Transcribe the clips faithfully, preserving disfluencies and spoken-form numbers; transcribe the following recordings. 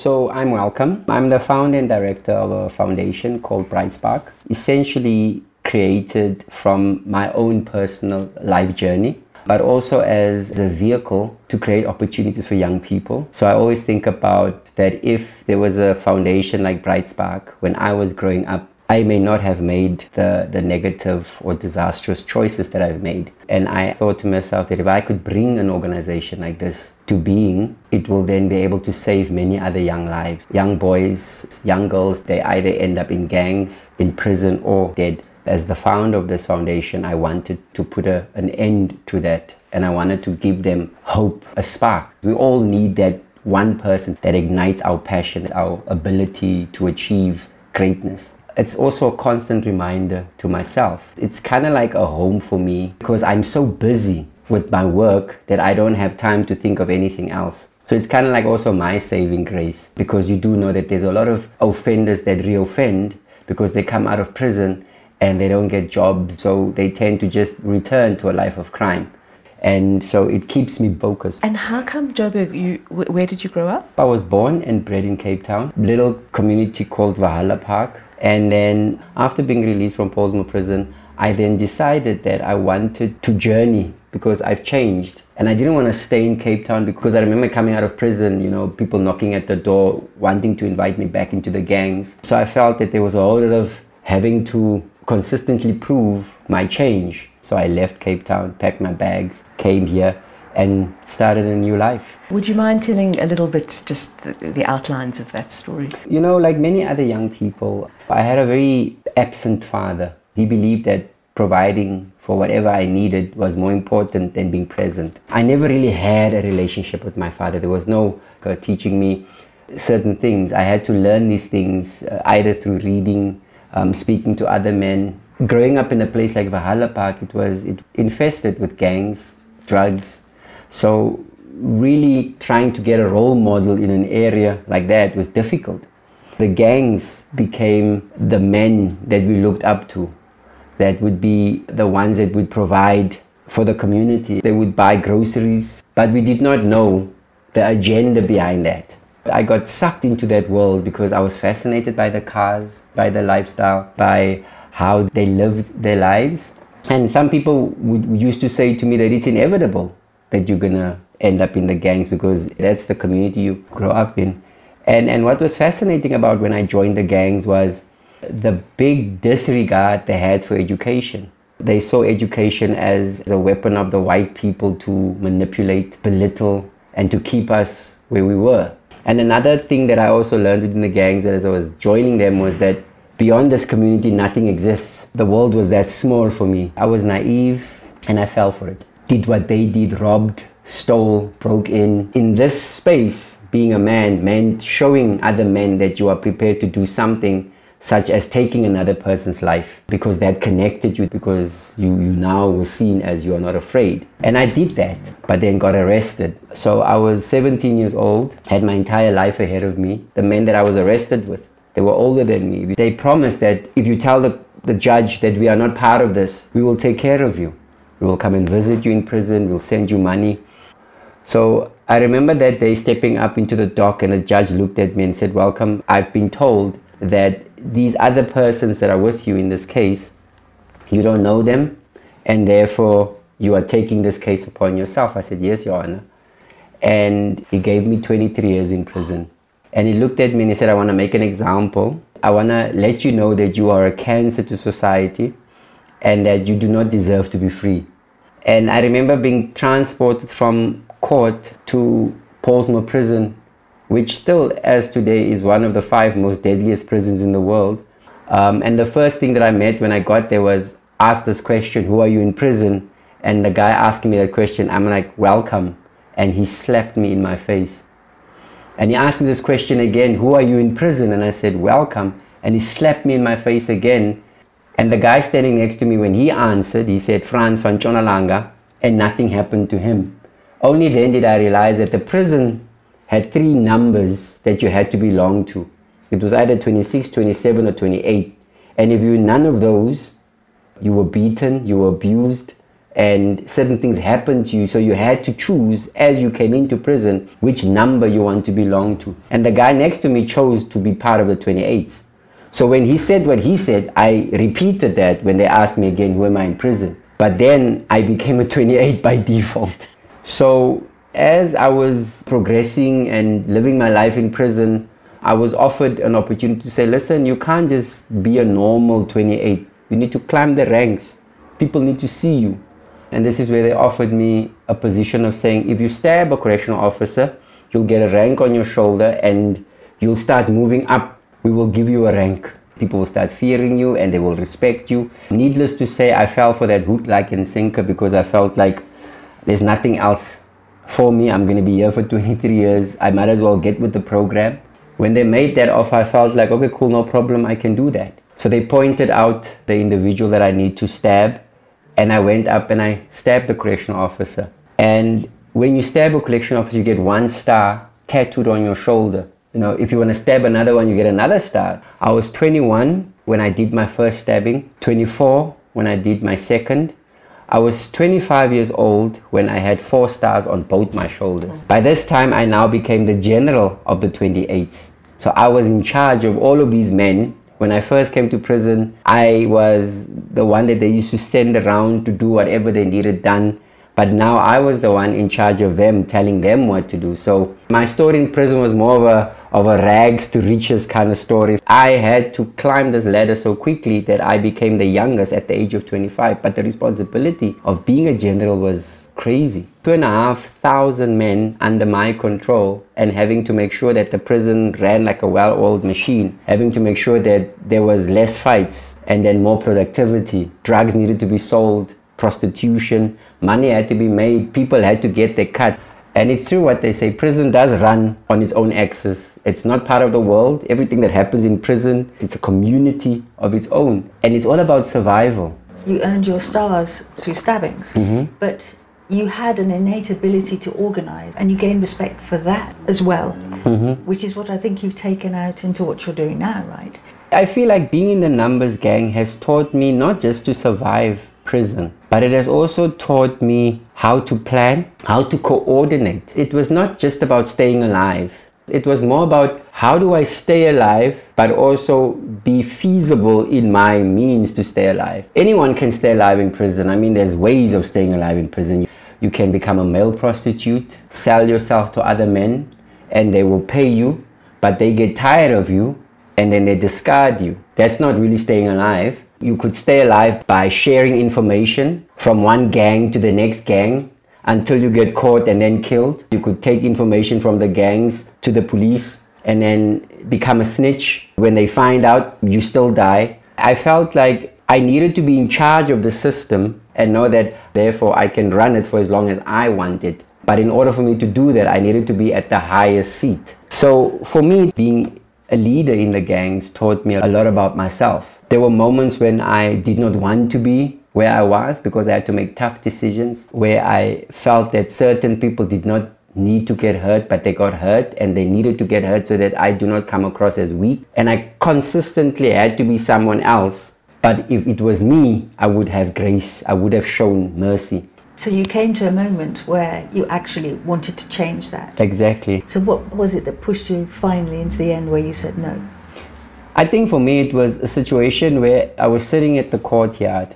So I'm Welcome. I'm the founder and director of a foundation called Bright Spark, essentially created from my own personal life journey, but also as a vehicle to create opportunities for young people. So I always think about that if there was a foundation like Bright Spark when I was growing up, I may not have made the, the negative or disastrous choices that I've made. And I thought to myself that if I could bring an organization like this to being, it will then be able to save many other young lives. Young boys, young girls, they either end up in gangs, in prison, or dead. As the founder of this foundation, I wanted to put a, an end to that. And I wanted to give them hope, a spark. We all need that one person that ignites our passion, our ability to achieve greatness. It's also a constant reminder to myself. It's kind of like a home for me because I'm so busy with my work that I don't have time to think of anything else. So it's kind of like also my saving grace, because you do know that there's a lot of offenders that reoffend because they come out of prison and they don't get jobs. So they tend to just return to a life of crime. And so it keeps me focused. And how come, Joburg, you, where did you grow up? I was born and bred in Cape Town, little community called Valhalla Park. And then after being released from Pollsmoor prison, I then decided that I wanted to journey because I've changed. And I didn't want to stay in Cape Town because I remember coming out of prison, you know, people knocking at the door, wanting to invite me back into the gangs. So I felt that there was a whole lot of having to consistently prove my change. So I left Cape Town, packed my bags, came here and started a new life. Would you mind telling a little bit just the, the outlines of that story? You know, like many other young people, I had a very absent father. He believed that providing for whatever I needed was more important than being present. I never really had a relationship with my father. There was no uh, teaching me certain things. I had to learn these things uh, either through reading, um, speaking to other men. Growing up in a place like Valhalla Park, it was it infested with gangs, drugs. So really trying to get a role model in an area like that was difficult. The gangs became the men that we looked up to. That would be the ones that would provide for the community. They would buy groceries, but we did not know the agenda behind that. I got sucked into that world because I was fascinated by the cars, by the lifestyle, by how they lived their lives. And some people would used to say to me that it's inevitable that you're gonna end up in the gangs because that's the community you grow up in. And and what was fascinating about when I joined the gangs was the big disregard they had for education. They saw education as a weapon of the white people to manipulate, belittle, and to keep us where we were. And another thing that I also learned within the gangs as I was joining them was that beyond this community, nothing exists. The world was that small for me. I was naive and I fell for it. Did what they did, robbed, stole, broke in. In this space, being a man meant showing other men that you are prepared to do something such as taking another person's life because that connected you, because you, you now were seen as you are not afraid. And I did that, but then got arrested. So I was seventeen years old, had my entire life ahead of me. The men that I was arrested with, they were older than me. They promised that if you tell the, the judge that we are not part of this, we will take care of you. We will come and visit you in prison, we'll send you money. So I remember that day stepping up into the dock and the judge looked at me and said, "Welcome, I've been told that these other persons that are with you in this case, you don't know them and therefore you are taking this case upon yourself." I said, "Yes, Your Honor." And he gave me twenty-three years in prison. And he looked at me and he said, "I want to make an example. I want to let you know that you are a cancer to society and that you do not deserve to be free." And I remember being transported from court to Pollsmoor prison, which still, as today, is one of the five most deadliest prisons in the world. Um, and the first thing that I met when I got there was asked this question, "Who are you in prison?" And the guy asking me that question, I'm like, "Welcome." And he slapped me in my face. And he asked me this question again, "Who are you in prison?" And I said, "Welcome." And he slapped me in my face again. And the guy standing next to me, when he answered, he said, "Frans van Tjonalanga," and nothing happened to him. Only then did I realize that the prison had three numbers that you had to belong to. It was either twenty-six, twenty-seven, or twenty-eight. And if you were none of those, you were beaten, you were abused, and certain things happened to you, so you had to choose as you came into prison which number you want to belong to. And the guy next to me chose to be part of the twenty-eights. So when he said what he said, I repeated that when they asked me again, who am I in prison? But then I became a twenty-eight by default. So as I was progressing and living my life in prison, I was offered an opportunity to say, listen, you can't just be a normal twenty-eight. You need to climb the ranks. People need to see you. And this is where they offered me a position of saying, if you stab a correctional officer, you'll get a rank on your shoulder and you'll start moving up. We will give you a rank. People will start fearing you and they will respect you. Needless to say, I fell for that hook, like and sinker, because I felt like there's nothing else for me. I'm going to be here for twenty-three years. I might as well get with the program. When they made that offer, I felt like, okay, cool, no problem, I can do that. So they pointed out the individual that I need to stab, and I went up and I stabbed the correctional officer. And when you stab a correctional officer, you get one star tattooed on your shoulder. You know, if you want to stab another one, you get another star. I was twenty-one when I did my first stabbing, twenty-four when I did my second. I was twenty-five years old when I had four stars on both my shoulders. By this time, I now became the general of the twenty-eights. So I was in charge of all of these men. When I first came to prison, I was the one that they used to send around to do whatever they needed done. But now I was the one in charge of them, telling them what to do. So my story in prison was more of a, of a rags to riches kind of story. I had to climb this ladder so quickly that I became the youngest at the age of twenty-five. But the responsibility of being a general was crazy. Two and a half thousand men under my control, and having to make sure that the prison ran like a well-oiled machine, having to make sure that there was less fights and then more productivity. Drugs needed to be sold, prostitution, money had to be made, people had to get their cut. And it's true what they say, prison does run on its own axis. It's not part of the world. Everything that happens in prison, it's a community of its own. And it's all about survival. You earned your stars through stabbings, Mm-hmm. but you had an innate ability to organize, and you gained respect for that as well, Mm-hmm. which is what I think you've taken out into what you're doing now, right? I feel like being in the numbers gang has taught me not just to survive prison, but it has also taught me how to plan, how to coordinate. It was not just about staying alive. It was more about how do I stay alive, but also be feasible in my means to stay alive. Anyone can stay alive in prison. I mean, there's ways of staying alive in prison. You can become a male prostitute, sell yourself to other men, and they will pay you, but they get tired of you, and then they discard you. That's not really staying alive. You could stay alive by sharing information from one gang to the next gang until you get caught and then killed. You could take information from the gangs to the police and then become a snitch. When they find out, you still die. I felt like I needed to be in charge of the system and know that therefore I can run it for as long as I want it. But in order for me to do that, I needed to be at the highest seat. So for me, being a leader in the gangs taught me a lot about myself. There were moments when I did not want to be where I was because I had to make tough decisions, where I felt that certain people did not need to get hurt, but they got hurt and they needed to get hurt so that I do not come across as weak. And I consistently had to be someone else. But if it was me, I would have grace. I would have shown mercy. So you came to a moment where you actually wanted to change that. Exactly. So what was it that pushed you finally into the end where you said no? I think for me it was a situation where I was sitting at the courtyard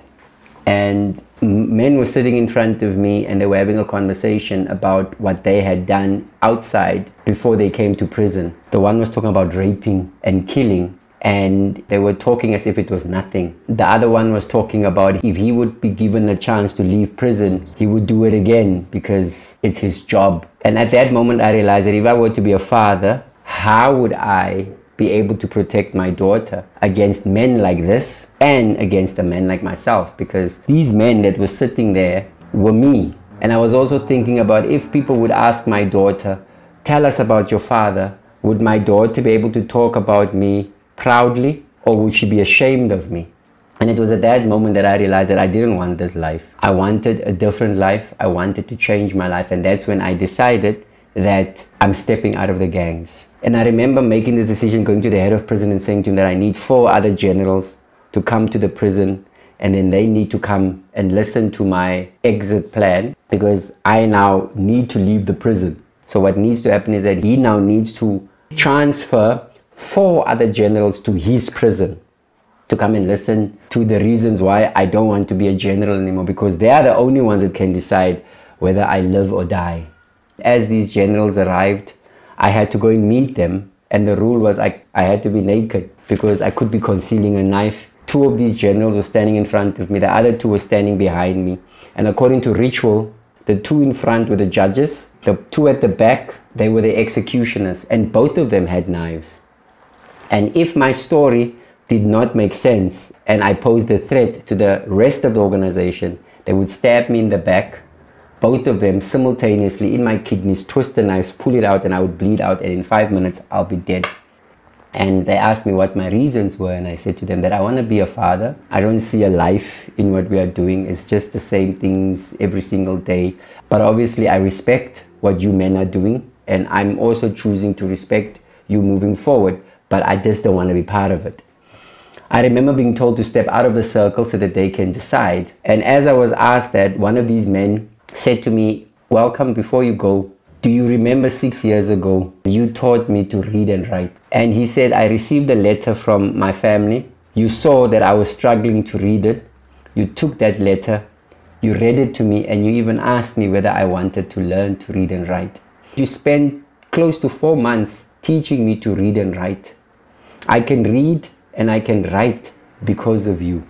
and men were sitting in front of me and they were having a conversation about what they had done outside before they came to prison. The one was talking about raping and killing, and they were talking as if it was nothing. The other one was talking about if he would be given a chance to leave prison, he would do it again because it's his job. And at that moment I realized that if I were to be a father, how would I be able to protect my daughter against men like this and against a man like myself? Because these men that were sitting there were me. And I was also thinking about if people would ask my daughter, tell us about your father, would my daughter be able to talk about me proudly, or would she be ashamed of me? And it was at that moment that I realized that I didn't want this life. I wanted a different life. I wanted to change my life. And that's when I decided that I'm stepping out of the gangs. And I remember making this decision, going to the head of prison and saying to him that I need four other generals to come to the prison and then they need to come and listen to my exit plan because I now need to leave the prison. So what needs to happen is that he now needs to transfer four other generals to his prison to come and listen to the reasons why I don't want to be a general anymore, because they are the only ones that can decide whether I live or die. As these generals arrived, I had to go and meet them, and the rule was I, I had to be naked because I could be concealing a knife. Two of these generals were standing in front of me, the other two were standing behind me, and according to ritual, the two in front were the judges, the two at the back, they were the executioners, and both of them had knives. And if my story did not make sense and I posed a threat to the rest of the organization, they would stab me in the back, both of them simultaneously in my kidneys, twist the knife, pull it out, and I would bleed out, and in five minutes I'll be dead. And they asked me what my reasons were, and I said to them that I want to be a father. I don't see a life in what we are doing. It's just the same things every single day. But obviously I respect what you men are doing, and I'm also choosing to respect you moving forward, but I just don't want to be part of it. I remember being told to step out of the circle so that they can decide. And as I was asked that, one of these men said to me, "Welcome, before you go, do you remember six years ago, you taught me to read and write?" And he said, "I received a letter from my family. You saw that I was struggling to read it. You took that letter, you read it to me, and you even asked me whether I wanted to learn to read and write. You spent close to four months teaching me to read and write. I can read and I can write because of you."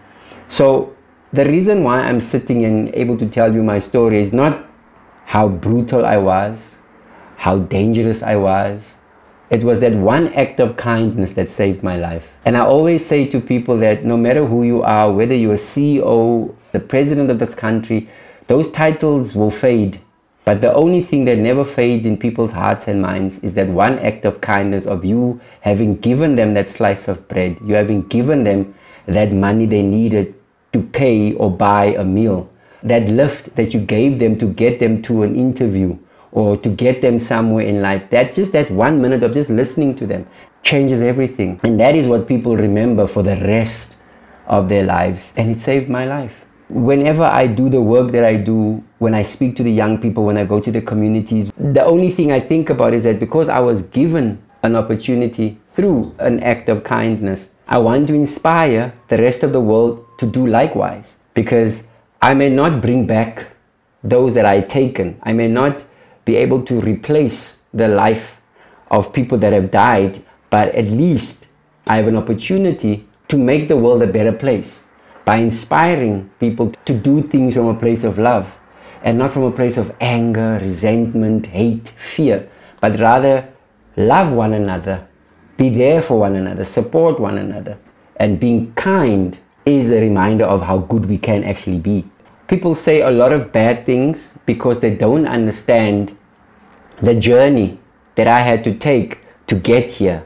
So the reason why I'm sitting and able to tell you my story is not how brutal I was, how dangerous I was. It was that one act of kindness that saved my life. And I always say to people that no matter who you are, whether you're a C E O, the president of this country, those titles will fade. But the only thing that never fades in people's hearts and minds is that one act of kindness of you having given them that slice of bread, you having given them that money they needed to pay or buy a meal, that lift that you gave them to get them to an interview or to get them somewhere in life. That just that one minute of just listening to them changes everything. And that is what people remember for the rest of their lives. And it saved my life. Whenever I do the work that I do, when I speak to the young people, when I go to the communities, the only thing I think about is that because I was given an opportunity through an act of kindness, I want to inspire the rest of the world to do likewise. Because I may not bring back those that I've taken. I may not be able to replace the life of people that have died, but at least I have an opportunity to make the world a better place by inspiring people to do things from a place of love and not from a place of anger, resentment, hate, fear, but rather love one another, be there for one another, support one another. And being kind is a reminder of how good we can actually be. People say a lot of bad things because they don't understand the journey that I had to take to get here.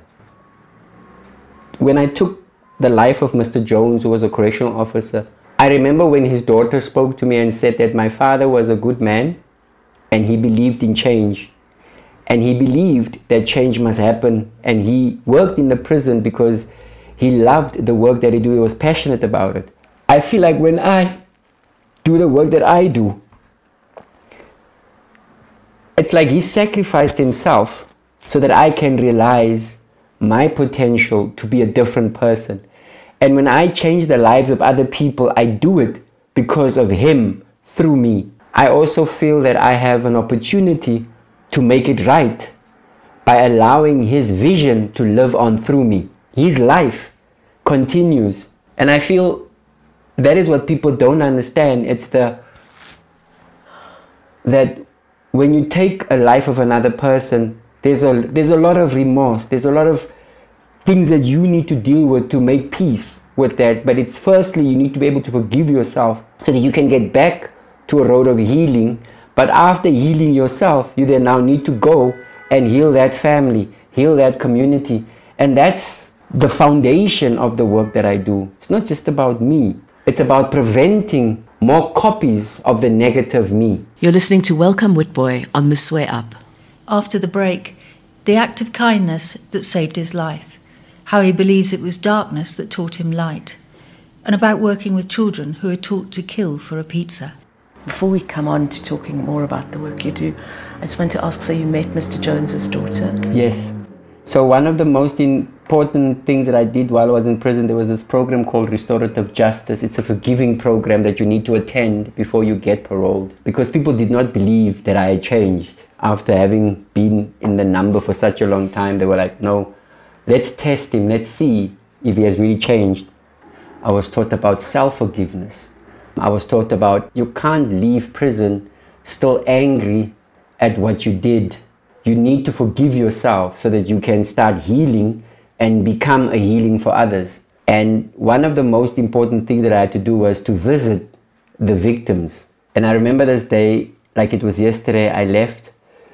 When I took the life of Mister Jones, who was a correctional officer, I remember when his daughter spoke to me and said that my father was a good man and he believed in change. And he believed that change must happen, and he worked in the prison because he loved the work that he did. He was passionate about it. I feel like when I do the work that I do, it's like he sacrificed himself so that I can realize my potential to be a different person. And when I change the lives of other people, I do it because of him, through me. I also feel that I have an opportunity to make it right by allowing his vision to live on through me. His life continues. And I feel that is what people don't understand. It's the that when you take a life of another person, there's a there's a lot of remorse. There's a lot of things that you need to deal with to make peace with that. But it's firstly, you need to be able to forgive yourself so that you can get back to a road of healing. But after healing yourself, you then now need to go and heal that family, heal that community. And that's the foundation of the work that I do. It's not just about me. It's about preventing more copies of the negative me. You're listening to Welcome Witbooi on This Way Up. After the break, the act of kindness that saved his life, how he believes it was darkness that taught him light, and about working with children who are taught to kill for a pizza. Before we come on to talking more about the work you do, I just want to ask, so you met Mister Jones's daughter? Yes. So one of the most important things that I did while I was in prison, there was this program called Restorative Justice. It's a forgiving program that you need to attend before you get paroled, because people did not believe that I had changed. After having been in the number for such a long time, they were like, no, let's test him, let's see if he has really changed. I was taught about self-forgiveness. I was taught about you can't leave prison still angry at what you did. You need to forgive yourself so that you can start healing and become a healing for others. And one of the most important things that I had to do was to visit the victims. And I remember this day, like it was yesterday, I left.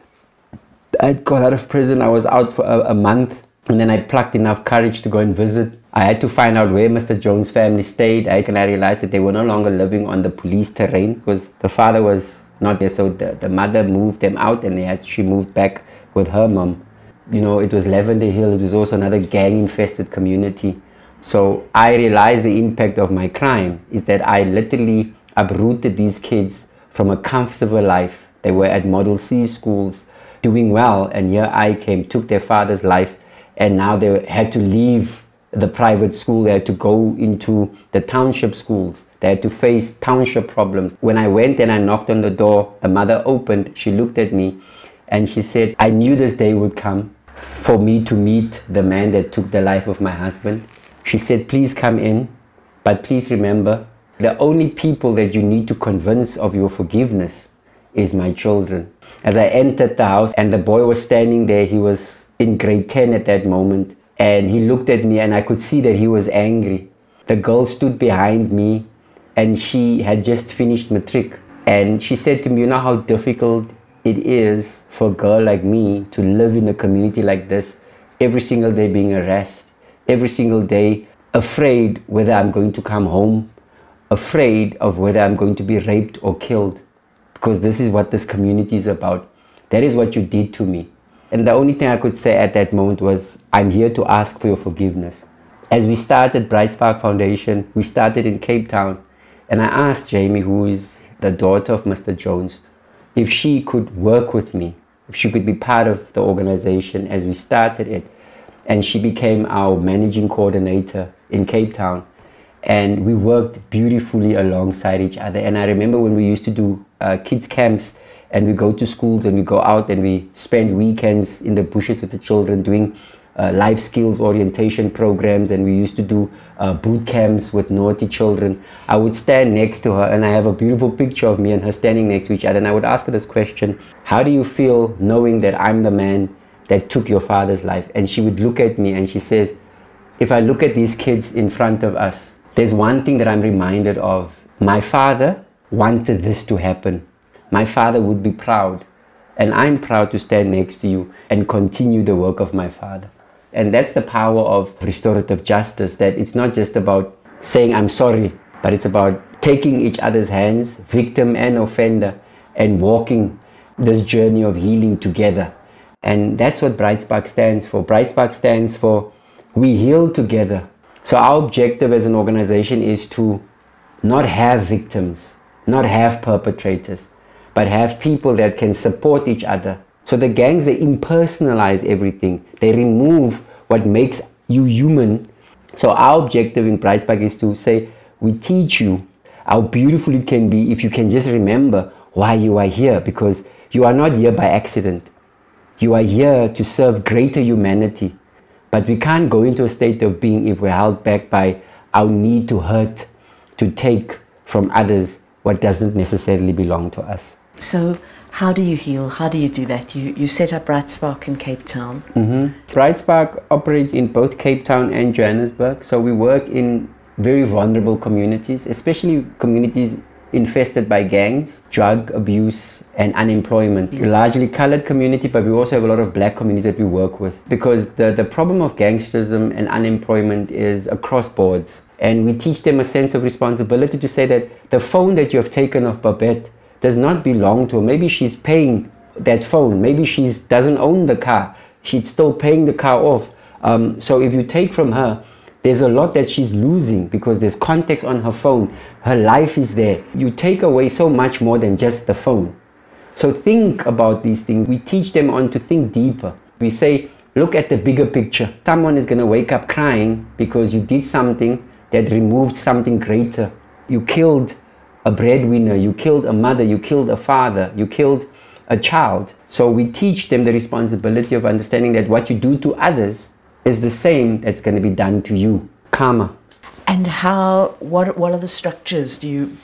I got out of prison. I was out for a, a month. And then I plucked enough courage to go and visit. I had to find out where Mister Jones' family stayed. I, and I realized that they were no longer living on the police terrain because the father was not there. So the, the mother moved them out, and they had, she moved back with her mom. You know, it was Lavender Hill. It was also another gang-infested community. So I realized the impact of my crime is that I literally uprooted these kids from a comfortable life. They were at Model C schools doing well, and here I came, took their father's life, and now they had to leave the private school. They had to go into the township schools. They had to face township problems. When I went and I knocked on the door, the mother opened, she looked at me and she said, I knew this day would come for me to meet the man that took the life of my husband. She said, please come in, but please remember, the only people that you need to convince of your forgiveness is my children. As I entered the house and the boy was standing there, he was in grade ten at that moment, and he looked at me and I could see that he was angry. The girl stood behind me and she had just finished matric, and she said to me, you know how difficult it is for a girl like me to live in a community like this, every single day being harassed, every single day afraid whether I'm going to come home, afraid of whether I'm going to be raped or killed, because this is what this community is about. That is what you did to me. And the only thing I could say at that moment was, I'm here to ask for your forgiveness. As we started Bright Spark Foundation, we started in Cape Town. And I asked Jamie, who is the daughter of Mister Jones, if she could work with me, if she could be part of the organization as we started it. And she became our managing coordinator in Cape Town. And we worked beautifully alongside each other. And I remember when we used to do uh, kids camps, and we go to schools and we go out and we spend weekends in the bushes with the children doing uh, life skills orientation programs, and we used to do uh, boot camps with naughty children. I would stand next to her, and I have a beautiful picture of me and her standing next to each other, and I would ask her this question: how do you feel knowing that I'm the man that took your father's life? And she would look at me and she says, if I look at these kids in front of us, there's one thing that I'm reminded of. My father wanted this to happen. My father would be proud, and I'm proud to stand next to you and continue the work of my father. And that's the power of restorative justice, that it's not just about saying I'm sorry, but it's about taking each other's hands, victim and offender, and walking this journey of healing together. And that's what Bright Spark stands for. Bright Spark stands for we heal together. So our objective as an organization is to not have victims, not have perpetrators, but have people that can support each other. So the gangs, they impersonalize everything. They remove what makes you human. So our objective in Bright Spark is to say, we teach you how beautiful it can be if you can just remember why you are here, because you are not here by accident. You are here to serve greater humanity. But we can't go into a state of being if we're held back by our need to hurt, to take from others what doesn't necessarily belong to us. So how do you heal? How do you do that? You you set up Bright Spark in Cape Town. Mm-hmm. Bright Spark operates in both Cape Town and Johannesburg. So we work in very vulnerable communities, especially communities infested by gangs, drug abuse, and unemployment. Yeah. Largely colored community, but we also have a lot of black communities that we work with, because the, the problem of gangsterism and unemployment is across boards. And we teach them a sense of responsibility to say that the phone that you have taken of Babette does not belong to her. Maybe she's paying that phone. Maybe she doesn't own the car. She's still paying the car off. Um, so if you take from her, There's a lot that she's losing because there's context on her phone. Her life is there. You take away so much more than just the phone. So think about these things. We teach them on to think deeper. We say, look at the bigger picture. Someone is going to wake up crying because you did something that removed something greater. You killed a breadwinner, you killed a mother, you killed a father, you killed a child. So we teach them the responsibility of understanding that what you do to others is the same that's going to be done to you. Karma. And how, what, what are the structures? Do you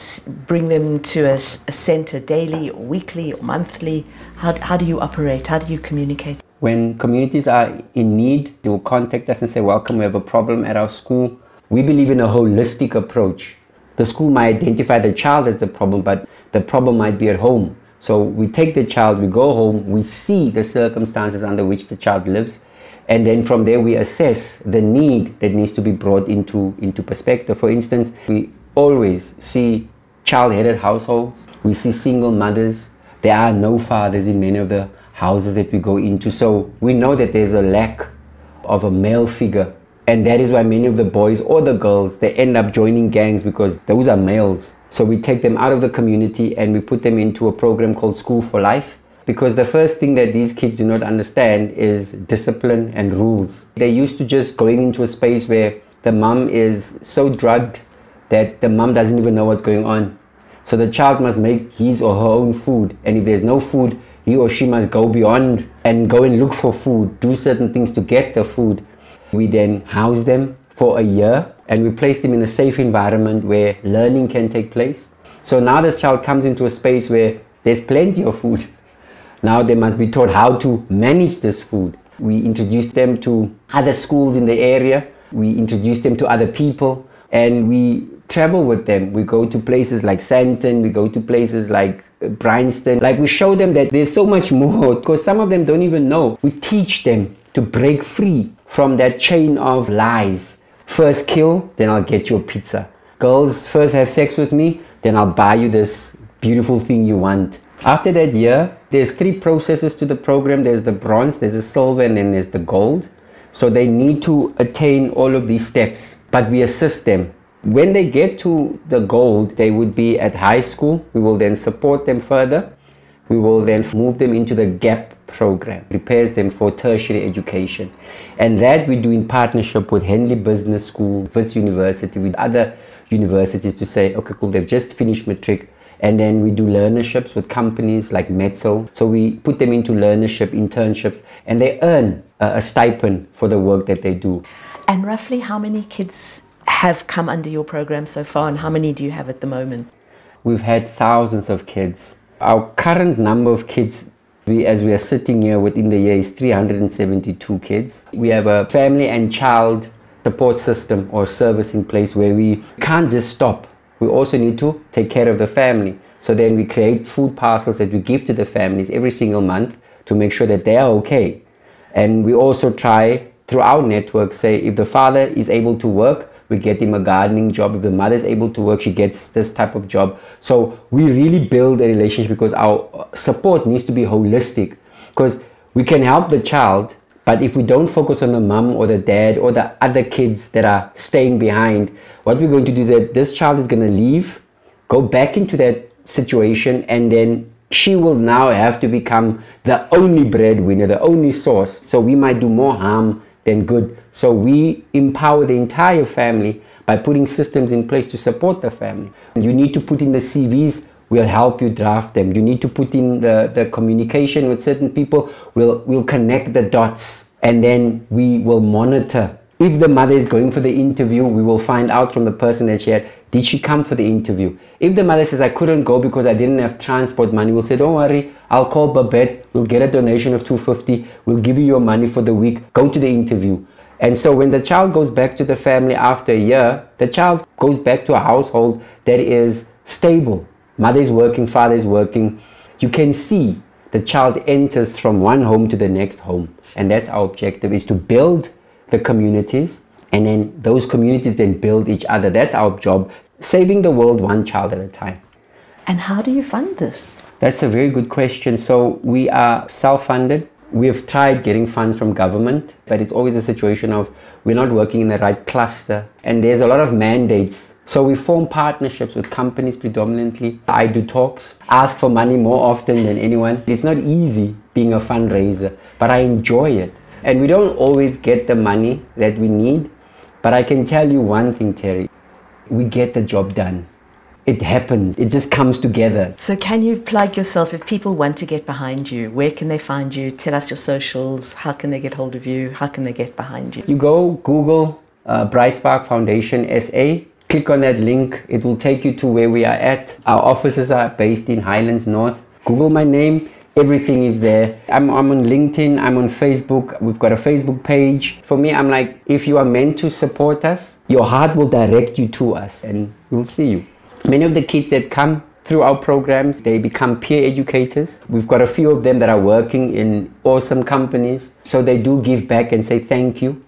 bring them to a, a center daily or weekly or monthly? How, how do you operate? How do you communicate? When communities are in need, they will contact us and say, welcome, we have a problem at our school. We believe in a holistic approach. The school might identify the child as the problem, but the problem might be at home. So we take the child, we go home, we see the circumstances under which the child lives, and then from there we assess the need that needs to be brought into, into perspective. For instance, we always see child-headed households, we see single mothers. There are no fathers in many of the houses that we go into. So we know that there's a lack of a male figure. And that is why many of the boys or the girls, they end up joining gangs because those are males. So we take them out of the community and we put them into a program called School for Life. Because the first thing that these kids do not understand is discipline and rules. They're used to just going into a space where the mom is so drugged that the mom doesn't even know what's going on. So the child must make his or her own food. And if there's no food, he or she must go beyond and go and look for food, do certain things to get the food. We then house them for a year and we place them in a safe environment where learning can take place. So now this child comes into a space where there's plenty of food. Now they must be taught how to manage this food. We introduce them to other schools in the area. We introduce them to other people and we travel with them. We go to places like Sandton, we go to places like Bryanston. Like we show them that there's so much more because some of them don't even know. We teach them to break free from that chain of lies. First kill, then I'll get you a pizza. Girls, first have sex with me, then I'll buy you this beautiful thing you want. After that year, there's three processes to the program. There's the bronze, there's the silver, and then there's the gold. So they need to attain all of these steps, but we assist them. When they get to the gold, they would be at high school. We will then support them further. We will then move them into the GAP program, prepares them for tertiary education. And that we do in partnership with Henley Business School, Wits University, with other universities to say, okay, cool, they've just finished matric. And then we do learnerships with companies like Metso. So we put them into learnership, internships, and they earn a, a stipend for the work that they do. And roughly how many kids have come under your program so far and how many do you have at the moment? We've had thousands of kids. Our current number of kids, we, as we are sitting here within the year, is three hundred seventy-two kids. We have a family and child support system or service in place where we can't just stop. We also need to take care of the family. So then we create food parcels that we give to the families every single month to make sure that they are okay. And we also try through our network, say if the father is able to work, we get him a gardening job. If the mother is able to work, she gets this type of job. So we really build a relationship because our support needs to be holistic. Because we can help the child, but if we don't focus on the mom or the dad or the other kids that are staying behind, what we're going to do is that this child is going to leave, go back into that situation, and then she will now have to become the only breadwinner, the only source. So we might do more harm than good. So we empower the entire family by putting systems in place to support the family. You need to put in the C Vs, we'll help you draft them. You need to put in the, the communication with certain people, we'll, we'll connect the dots, and then we will monitor. If the mother is going for the interview, we will find out from the person that she had, did she come for the interview? If the mother says, I couldn't go because I didn't have transport money, we'll say, don't worry, I'll call Babette, we'll get a donation of two hundred fifty dollars, we'll give you your money for the week, go to the interview. And so when the child goes back to the family after a year, the child goes back to a household that is stable. Mother is working, father is working. You can see the child enters from one home to the next home. And that's our objective, is to build the communities, and then those communities then build each other. That's our job, saving the world one child at a time. And how do you fund this? That's a very good question. So we are self-funded. We've tried getting funds from government, but it's always a situation of we're not working in the right cluster, and there's a lot of mandates. So we form partnerships with companies predominantly. I do talks, ask for money more often than anyone. It's not easy being a fundraiser, but I enjoy it. And we don't always get the money that we need, but I can tell you one thing, Terry, we get the job done. It happens. It just comes together. So can you plug yourself? If people want to get behind you, where can they find you? Tell us your socials. How can they get hold of you? How can they get behind you? You go Google uh, Bright Spark Foundation S A. Click on that link. It will take you to where we are at. Our offices are based in Highlands North. Google my name. Everything is there. I'm, I'm on LinkedIn. I'm on Facebook. We've got a Facebook page. For me, I'm like, if you are meant to support us, your heart will direct you to us and we'll see you. Many of the kids that come through our programs, they become peer educators. We've got a few of them that are working in awesome companies. So they do give back and say thank you.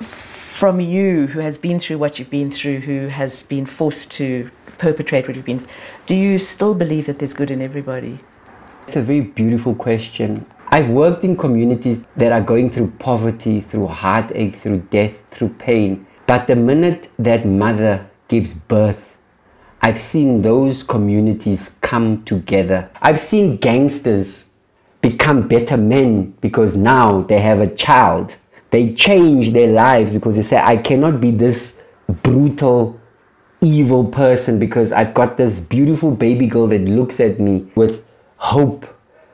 From you, who has been through what you've been through, who has been forced to perpetrate what you've been, do you still believe that there's good in everybody? It's a very beautiful question. I've worked in communities that are going through poverty, through heartache, through death, through pain. But the minute that mother gives birth, I've seen those communities come together. I've seen gangsters become better men because now they have a child. They change their lives because they say, I cannot be this brutal, evil person because I've got this beautiful baby girl that looks at me with hope.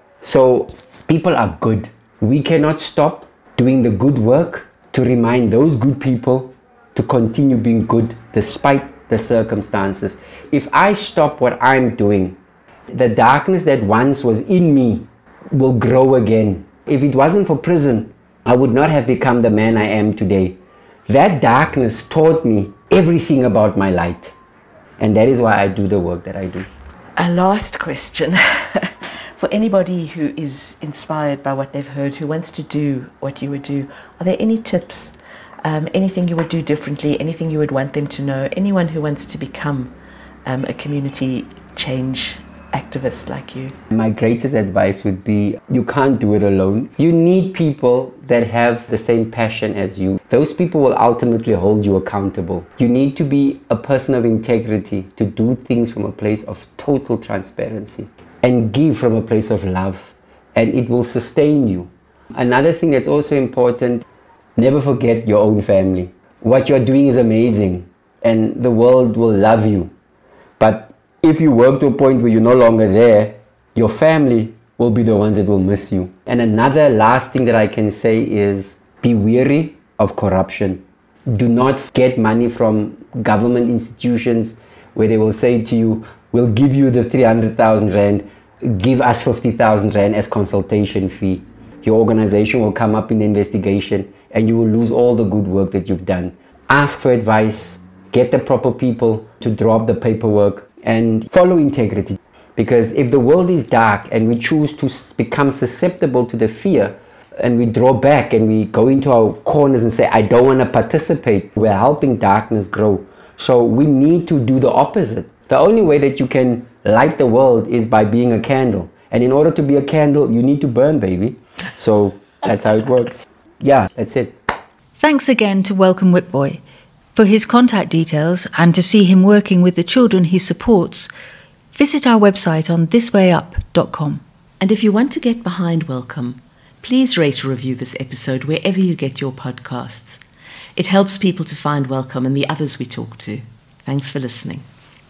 So people are good. We cannot stop doing the good work to remind those good people to continue being good despite the circumstances. If I stop what I'm doing, the darkness that once was in me will grow again. If it wasn't for prison, I would not have become the man I am today. That darkness taught me everything about my light. And that is why I do the work that I do. A last question. For anybody who is inspired by what they've heard, who wants to do what you would do, are there any tips? Um, anything you would do differently, anything you would want them to know, anyone who wants to become um, a community change activist like you? My greatest advice would be, you can't do it alone. You need people that have the same passion as you. Those people will ultimately hold you accountable. You need to be a person of integrity to do things from a place of total transparency and give from a place of love, and it will sustain you. Another thing that's also important, never forget your own family. What you're doing is amazing and the world will love you. But if you work to a point where you're no longer there, your family will be the ones that will miss you. And another last thing that I can say is be wary of corruption. Do not get money from government institutions where they will say to you, we'll give you the three hundred thousand rand, give us fifty thousand rand as consultation fee. Your organization will come up in the investigation and you will lose all the good work that you've done. Ask for advice, get the proper people to draw up the paperwork, and follow integrity. Because if the world is dark and we choose to become susceptible to the fear and we draw back and we go into our corners and say, I don't want to participate, we're helping darkness grow. So we need to do the opposite. The only way that you can light the world is by being a candle. And in order to be a candle, you need to burn, baby. So that's how it works. Yeah, that's it. Thanks again to Welcome Witbooi. For his contact details and to see him working with the children he supports, visit our website on this way up dot com. And if you want to get behind Welcome, please rate or review this episode wherever you get your podcasts. It helps people to find Welcome and the others we talk to. Thanks for listening.